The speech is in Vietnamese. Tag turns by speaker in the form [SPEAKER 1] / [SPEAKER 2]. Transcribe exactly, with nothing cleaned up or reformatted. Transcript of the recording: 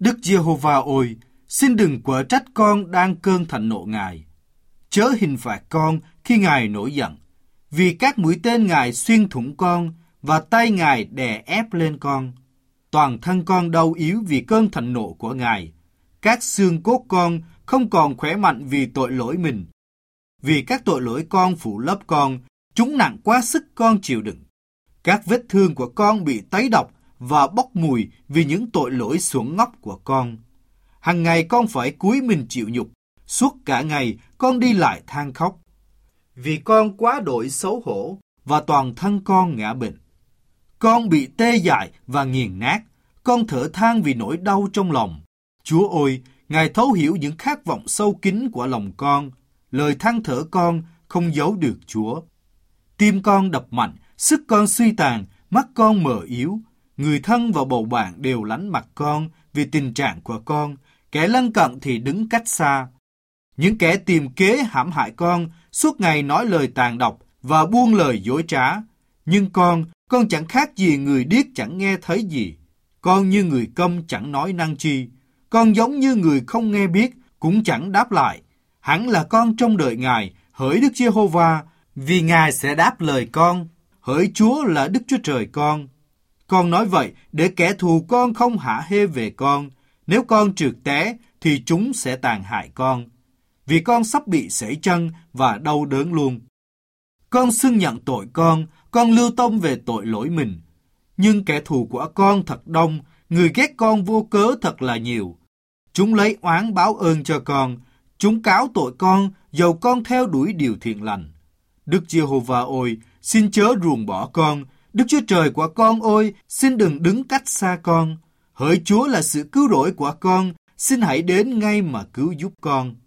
[SPEAKER 1] Đức Giê-hô-va ôi, xin đừng quở trách con đang cơn thạnh nộ Ngài. Chớ hình phạt con khi Ngài nổi giận, vì các mũi tên Ngài xuyên thủng con và tay Ngài đè ép lên con. Toàn thân con đau yếu vì cơn thạnh nộ của Ngài. Các xương cốt con không còn khỏe mạnh vì tội lỗi mình. Vì các tội lỗi con phủ lấp con, chúng nặng quá sức con chịu đựng. Các vết thương của con bị tấy độc và bốc mùi vì những tội lỗi xuẩn ngốc của con. Hằng ngày con phải cúi mình chịu nhục, suốt cả ngày con đi lại than khóc. Vì con quá đổi xấu hổ và toàn thân con ngã bệnh. Con bị tê dại và nghiền nát, con thở than vì nỗi đau trong lòng. Chúa ơi, Ngài thấu hiểu những khát vọng sâu kín của lòng con. Lời than thở con không giấu được Chúa. Tim con đập mạnh, sức con suy tàn, mắt con mờ yếu. Người thân và bầu bạn đều lánh mặt con vì tình trạng của con. Kẻ lân cận thì đứng cách xa. Những kẻ tìm kế hãm hại con suốt ngày nói lời tàn độc và buông lời dối trá. Nhưng con, con chẳng khác gì người điếc chẳng nghe thấy gì. Con như người câm chẳng nói năng chi. Con giống như người không nghe biết, cũng chẳng đáp lại. Hẳn là con trông đợi Ngài, hỡi Đức Giê-hô-va, vì Ngài sẽ đáp lời con. Hỡi Chúa là Đức Chúa Trời con. Con nói vậy để kẻ thù con không hả hê về con. Nếu con trượt té thì chúng sẽ tàn hại con. Vì con sắp bị sẩy chân và đau đớn luôn. Con xưng nhận tội con, con lưu tâm về tội lỗi mình. Nhưng kẻ thù của con thật đông, người ghét con vô cớ thật là nhiều. Chúng lấy oán báo ơn cho con, chúng cáo tội con, dầu con theo đuổi điều thiện lành. Đức Giê-hô-va ôi, xin chớ ruồng bỏ con. Đức Chúa Trời của con ôi, xin đừng đứng cách xa con. Hỡi Chúa là sự cứu rỗi của con, xin hãy đến ngay mà cứu giúp con.